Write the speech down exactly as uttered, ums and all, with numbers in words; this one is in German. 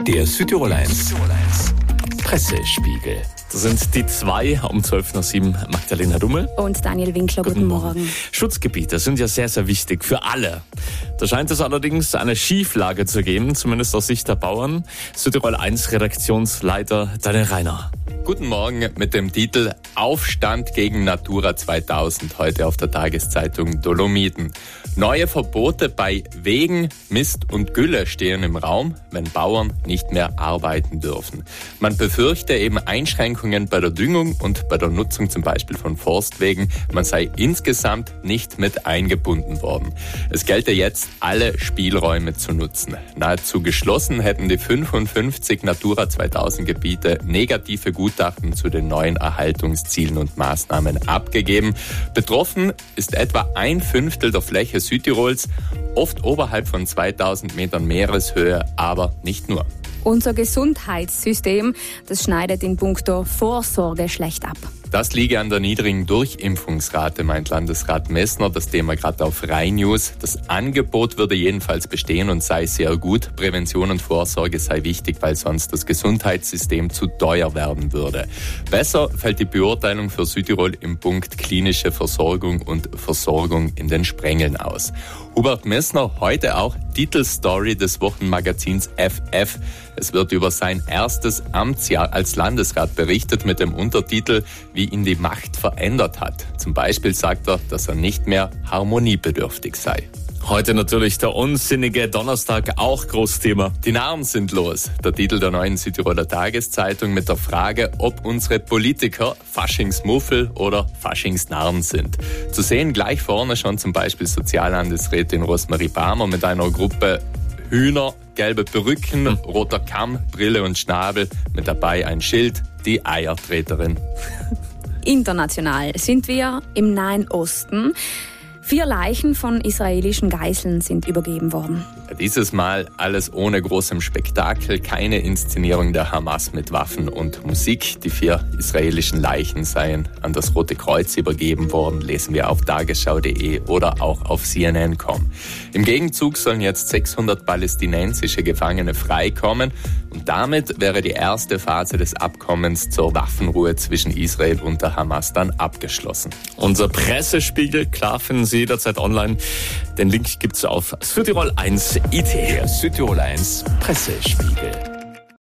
Der Südtirol eins Pressespiegel. Das sind die zwei um zwölf nach sieben, Magdalena Dummel und Daniel Winkler. Guten, Guten Morgen. Morgen. Schutzgebiete sind ja sehr, sehr wichtig für alle. Da scheint es allerdings eine Schieflage zu geben, zumindest aus Sicht der Bauern. Südtirol eins Redaktionsleiter Daniel Reiner. Guten Morgen mit dem Titel Aufstand gegen Natura zweitausend, heute auf der Tageszeitung Dolomiten. Neue Verbote bei Wegen, Mist und Gülle stehen im Raum, wenn Bauern nicht mehr arbeiten dürfen. Man befürchte eben Einschränkungen bei der Düngung und bei der Nutzung zum Beispiel von Forstwegen. Man sei insgesamt nicht mit eingebunden worden. Es gelte jetzt, alle Spielräume zu nutzen. Nahezu geschlossen hätten die fünfundfünfzig Natura zweitausend Gebiete negative Gutachten zu den neuen Erhaltungszielen und Maßnahmen abgegeben. Betroffen ist etwa ein Fünftel der Fläche Südtirols, oft oberhalb von zweitausend Metern Meereshöhe, aber nicht nur. Unser Gesundheitssystem, das schneidet in puncto Vorsorge schlecht ab. Das liege an der niedrigen Durchimpfungsrate, meint Landesrat Messner. Das Thema gerade auf Rhein News. Das Angebot würde jedenfalls bestehen und sei sehr gut. Prävention und Vorsorge sei wichtig, weil sonst das Gesundheitssystem zu teuer werden würde. Besser fällt die Beurteilung für Südtirol im Punkt klinische Versorgung und Versorgung in den Sprengeln aus. Hubert Messner, heute auch Titelstory des Wochenmagazins F F. Es wird über sein erstes Amtsjahr als Landesrat berichtet mit dem Untertitel Wie ihn die Macht verändert hat. Zum Beispiel sagt er, dass er nicht mehr harmoniebedürftig sei. Heute natürlich der unsinnige Donnerstag, auch Großthema. Die Narren sind los. Der Titel der neuen Südtiroler Tageszeitung mit der Frage, ob unsere Politiker Faschingsmuffel oder Faschingsnarren sind. Zu sehen gleich vorne schon zum Beispiel Soziallandesrätin Rosmarie Barmer mit einer Gruppe Hühner, gelbe Perücken, hm. roter Kamm, Brille und Schnabel, mit dabei ein Schild, die Eiertreterin. International sind wir im Nahen Osten. Vier Leichen von israelischen Geiseln sind übergeben worden. Dieses Mal alles ohne großem Spektakel, keine Inszenierung der Hamas mit Waffen und Musik. Die vier israelischen Leichen seien an das Rote Kreuz übergeben worden, lesen wir auf tagesschau punkt de oder auch auf C N N Punkt com. Im Gegenzug sollen jetzt sechshundert palästinensische Gefangene freikommen und damit wäre die erste Phase des Abkommens zur Waffenruhe zwischen Israel und der Hamas dann abgeschlossen. Unser Pressespiegel, klar finden Sie jederzeit online. Den Link gibt's auf Südtirol eins punkt it. Der Südtirol eins Pressespiegel.